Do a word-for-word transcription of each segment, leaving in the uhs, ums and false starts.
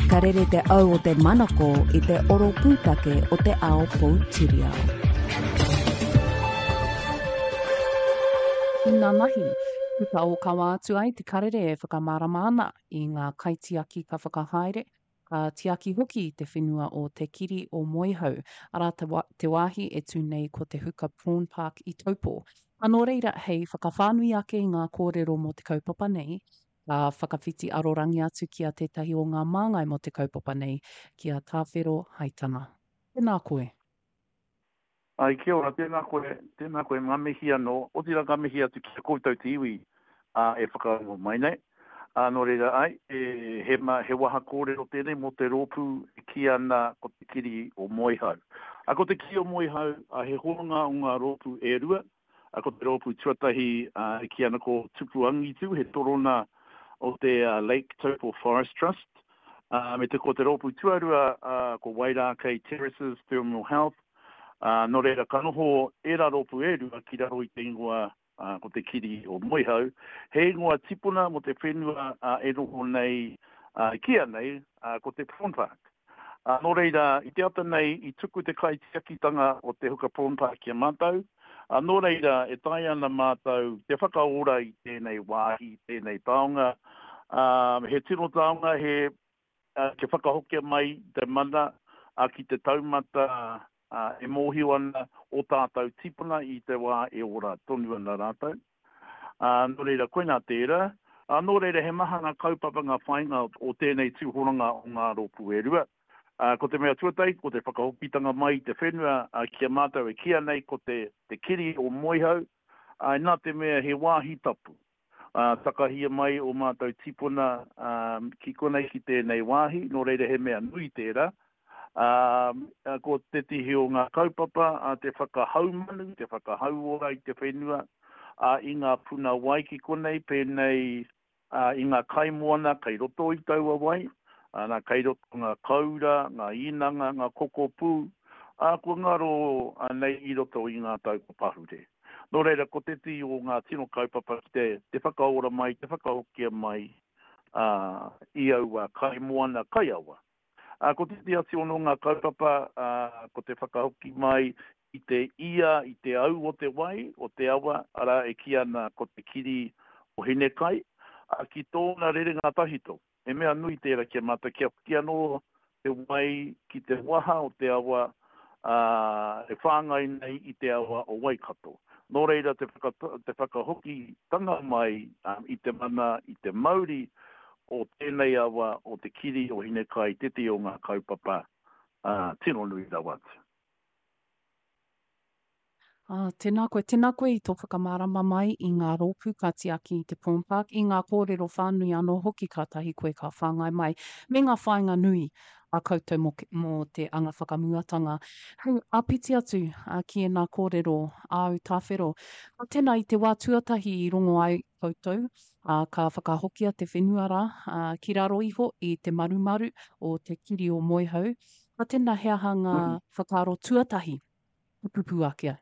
Ka rere te au o te manako i te oro pūtake o te ao Poutireo. I ngā nahi, puta o kawa atu ai te karere e whakamārama ana i ngā kaitiaki ka whakahaere, ka tiaki hoki te whenua o te kiri o Moihau, ara te, wa, te wāhi e tūnei ko te Huka Prawn Park i Taupo. Anō reira hei whakawhānui ake i ngā kōrero mō te kaupapa nei, ka whakawhiti arorangi atu ki a tētahi o ngā māngai mō te kaupapa nei, ki a Tāwhero Haitanga. Tēnā koe. Ai, kia ora, tēnā koe, tēnā koe ngā mihi anō, o tira ngā mihi atu ki a koutou te iwi uh, e whakaango mai nei. Uh, nō reira ai, e, he, ma, he waha kōrero tēnei mō te rōpū e ki ana ko te kiri o Moihau. A ko te kiri o Moihau, a he honga o ngā rōpū e rua, a ko te rōpū tuatahi uh, e ki ana ko Tupuangitu, he torona o te uh, Lake Taupo Forest Trust. Uh, me te ko te rōpū tuarua uh, ko Wairakei Terraces Thermal Health, Uh, no reira kanoho e raro pu e rua ki raro i te ingoa uh, ko te kiri o Moihau. He ingoa tipuna mo te whenua uh, e roho nei, uh, kia nei, uh, ko te Prawn Park. Uh, no reira, i te ata nei, i tuku te kaitiakitanga o te Huka Prawn Park ki a mātou. Uh, no reira, e tai ana mātou, te whakaora i tēnei wāhi, tēnei taonga. Uh, he tino taonga, he uh, ke whakahokia mai te mana, uh, ki te taumata, Uh, e mōhio ana o tātou tipuna i te wā e ora tonu ana rātou. Uh, nō reira, koe nā tērā. Uh, nō reira, he maha ngā kaupapa ngā whainga o tēnei tūhoranga o ngā rōpū e rua. Uh, ko te mea tuatai, ko te whakahopitanga mai te whenua uh, ki a mātou e kia nei ko te, te kiri o Moihau. Uh, nā te mea he wāhi tapu. Uh, takahia mai o mātou tipuna um, ki konei ki tēnei wāhi. Nō reira, he mea nui tērā. Uh, ko te tihi o ngā kaupapa, uh, te whakahaumanu, te whakahauora i te whenua, uh, i ngā puna wai ki konei, pēnei uh, i ngā kaimoana, kei roto i taua wai, uh, ngā kei roto ngā kaura, ngā inanga, ngā kokopu, uh, ko ngaro uh, nei i roto i ngā taupa pahure. Nō reira, ko te tihi o ngā tino kaupapa, te, te whakaora mai, te whakahokia mai, uh, i aua kaimoana, kai aua. Uh, ko te ati ono ngā kaupapa, uh, ko te whakahoki mai i te ia, i te au o te wai, o te awa, ara e ki ana ko te kiri o Hinekai, uh, ki tōna rere ngā tahito. E mea nui tēra kia mata, kia ki anō te wai ki te waha o te awa, uh, e whāngai nei i te awa o Waikato. Nō reira te, whaka, te whakahoki tanga mai um, i te mana, i te Māori, o tēnei awa o te kiri o Hinekai, tete o ngā kaupapa, uh, tino nui rawatu. Ah, tēnā koe, tēnā koe i tō whakamārama mai i ngā rōpū ka tiaki i te Prawn Park, i ngā kōrero whānui anō hoki ka tahi koe ka whāngai mai, me ngā whāinga nui a koutou mō, mō te anga whakamuatanga. Hei, apiti atu uh, ki e ngā kōrero au tāwhero. Tēnā i te wā tuatahi i rongo ai koutou, uh, ka whakahokia te whenua rā, uh, ki raro iho i te marumaru o te kiri o Moihau. Ka tēnā hea hanga mm. whakaro tuatahi, pupu ake.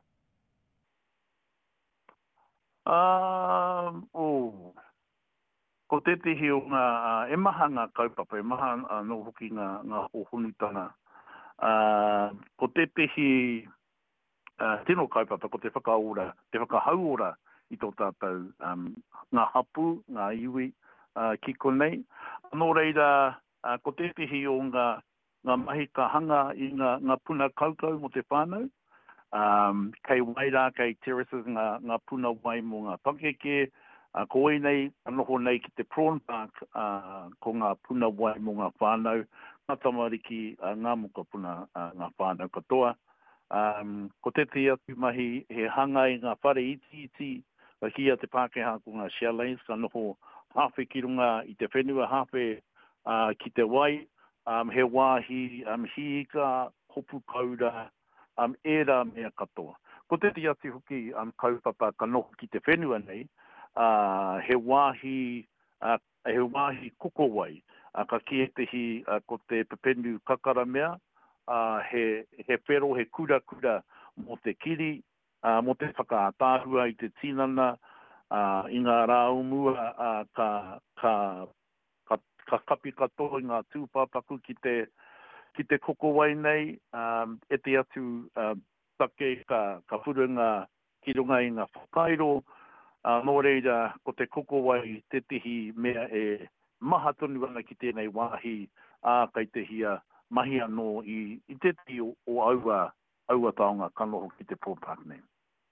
Uh, oh. Ko te tihi o ngā, uh, e maha ngā kaupapa, e maha uh, no hoki ngā, ngā hohonutanga. Uh, ko te tihi uh, tino kaupapa, ko te whakaora, te whakahauora i tō tātou um, ngā hapu, ngā iwi uh, ki konei. Anō reira, uh, ko te tihi o ngā, ngā mahi ka hanga i ngā, ngā puna kaukau mo te whānau. Um, kei waira, kei terraces, ngā, ngā puna wai mo ngā pakeke, uh, ko e nei, anoho nei ki te Prawn Park, uh, ko ngā puna wai mo ngā whānau, ngā tamariki, uh, ngā muka puna uh, ngā whānau katoa. Um, ko te te atu mahi, he hanga i ngā whare iti iti, ka hia te Pākehā ko ngā chalets, ka noho hawhi ki runga i te whenua, hawhi uh, ki te wai, um, he wāhi, um, hiika, hopu kaura, Um, era mea katoa. Ko te te ati hoki um, kaupapa ka noho ki te whenua nei, uh, he wāhi, uh, he wāhi koko wai, uh, ka kietihi uh, ko te pepenu kakara mea, uh, he, he whero, he kura kura mo te kiri, uh, mo te whakaatārua i te tinana, uh, i ngā rāumua uh, ka, ka, ka ka kapi katoa i ngā tūpāpaku ki te, ki te koko wai nei, um, e te atu uh, take ka, ka purunga ki runga i ngā whakairo, uh, mō reira ko te koko wai te tihi mea e maha tonu ana ki tēnei wāhi, a kai te hia mahi anō i, i te ti o, o aua, aua taonga kanoho ki te pōpāk nei.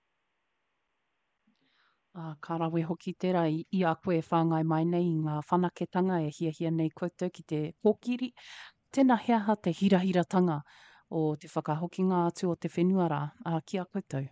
Uh, ka rawe hoki tērā i, i a koe whāngai mai nei i ngā whanaketanga e hia hia nei koutou ki te pōkiri. Tēnā heaha te hirahiratanga o te whakahokinga atu o te whenua rā, uh, ki a koutou.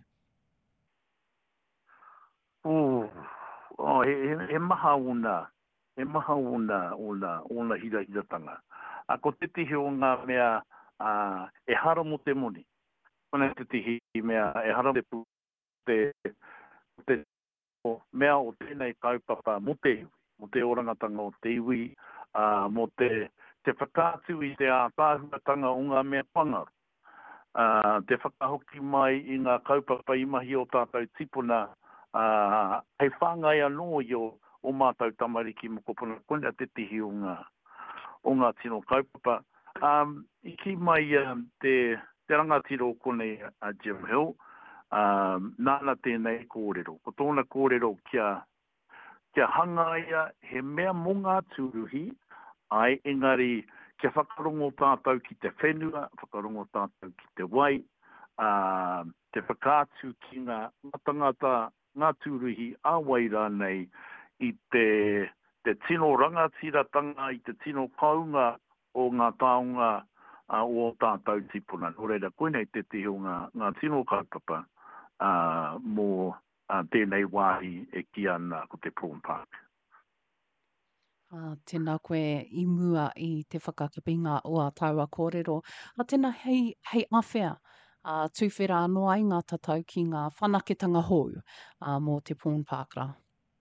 Oh, oh he, he, he maha una, he maha una, una, una hirahiratanga. A ko te tihi o ngā mea uh, e hara mo te moni. Kona te tihi mea e hara mo te, te, te mea o tēnei kaupapa mo te iwi, mo te orangatanga o te iwi, uh, mo te, te whakātu i te ātāhuatanga o ngā mea pangaru. Uh, te whakahoki mai i ngā kaupapa i mahi o tātou tipuna, uh, hei whāngai anō i o, o mātou tamariki mo kopuna, kona te tihi o ngā, o ngā tino kaupapa. Um, I ki mai um, te, te rangatiro konei a uh, Jim Hill, um, nāna tēnei kōrero. Ko tōna kōrero kia, kia hangaia he mea mo ngā tūruhi, ai engari kia whakarongo tātou ki te whenua, whakarongo tātou ki te wai, uh, te whakātu ki ngā tangata, ngā tūruhi a waira nei i te, te tino rangatiratanga, i te tino kaunga o ngā taonga uh, o tātou tipuna. Nō reira, koe nei te tiho ngā, ngā tino kaupapa uh, mō uh, tēnei wāhi e ki ana ko te Prawn Park. Uh, tēnā koe i mua i te whakakapinga o a taua kōrero. A tēnā hei, hei awhea uh, tūwhera anō ai ngā tatau ki ngā whanaketanga hou uh, mō te Prawn Park rā.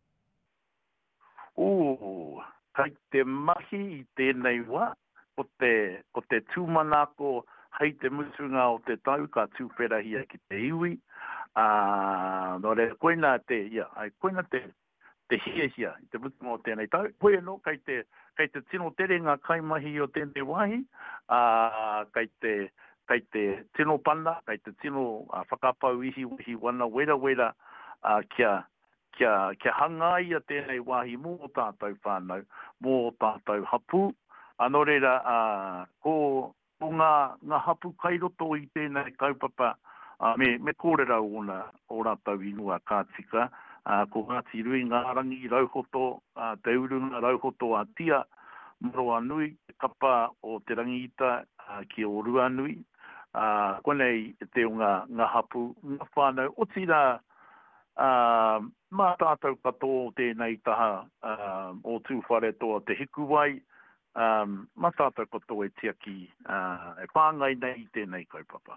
O, kai te mahi i tēnei wā, ko te, ko te tūmanako hei te mutunga o te tau ka tūwhera hia ki te iwi. Uh, no re, koina te, ia, ai, koina te, te hia hia, i te mutunga o tēnei tau. Koe no, kai te, kai te tino terenga kai mahi o tēnei wahi, uh, kai te, kai te tino pana, kai te tino uh, whakapau ihi, ihi wana, wera, wera, uh, kia, kia, kia hangaia tēnei wahi mō tātou whānau, mō tātou hapu. Anō reira, uh, ko, ko ngā, ngā hapu kairoto i tēnei kaupapa, uh, me, me kōrera ona o rātou inua kātika, uh, ko Ngāti Rui, Ngārangi, Rauhoto, uh, te urunga, Rauhoto a Tia, Moroa Nui, kapa o te rangiita uh, ki o Ruanui, uh, konei te o ngā, ngā hapu, ngā whānau, o tira, uh, mā tātou katoa tēnei taha uh, o tūwhare toa te hiku wai, um, mā tātou katoa e tiaki uh, e pāngai nei tēnei kaupapa.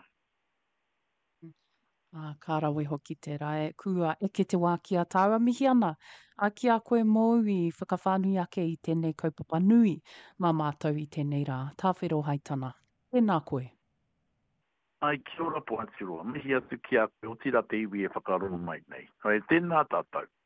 Uh, ka rawe hoki te rae, kua eke te wā ki a tāua mihi ana, a ki a koe mōu i whakawhānui ake i tēnei kaupapa nui, mā mātou i tēnei rā, tāwhero haitana. Tēnā koe. Ai, kia ora po atiroa, mihi atu ki a koe, o tira te iwi e whakarono mai nei. Hoi, tēnā tātou.